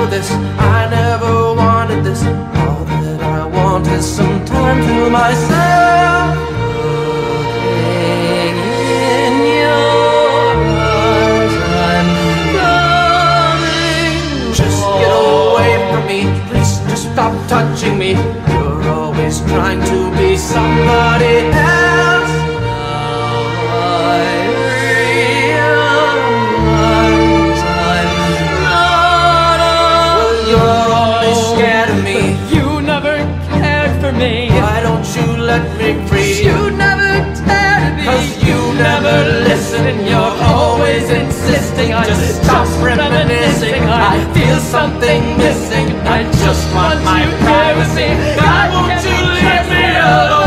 for this, I never wanted this. All that I want is some time to myself. Looking in your eyes, I'm coming. Just get away from me, please just stop touching me. You're always trying to be somebody else. Why don't you let me free? You never tell me. 'Cause you never listen and you're always insisting. I just stop reminiscing. I feel something missing. I just want my privacy. God, won't you leave me alone?